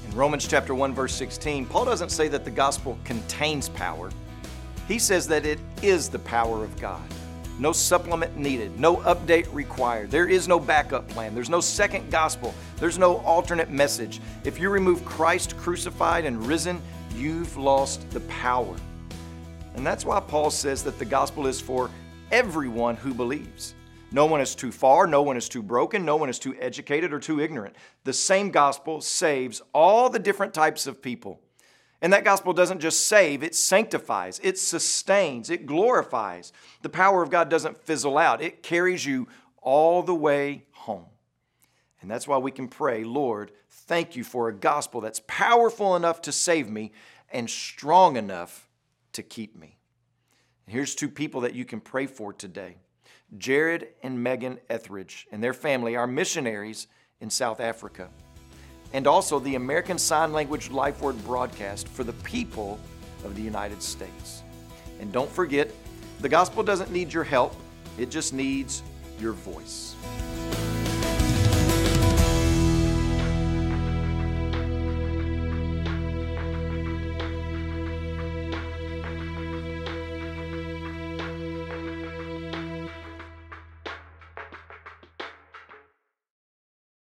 In Romans chapter 1, verse 16, Paul doesn't say that the gospel contains power. He says that it is the power of God. No supplement needed, no update required. There is no backup plan. There's no second gospel. There's no alternate message. If you remove Christ crucified and risen, you've lost the power. And that's why Paul says that the gospel is for everyone who believes. No one is too far, no one is too broken, no one is too educated or too ignorant. The same gospel saves all the different types of people. And that gospel doesn't just save, it sanctifies, it sustains, it glorifies. The power of God doesn't fizzle out. It carries you all the way home. And that's why we can pray, Lord, thank you for a gospel that's powerful enough to save me and strong enough to keep me. And here's two people that you can pray for today. Jared and Megan Etheridge and their family are missionaries in South Africa. And also the American Sign Language Life Word broadcast for the people of the United States. And don't forget, the gospel doesn't need your help, it just needs your voice.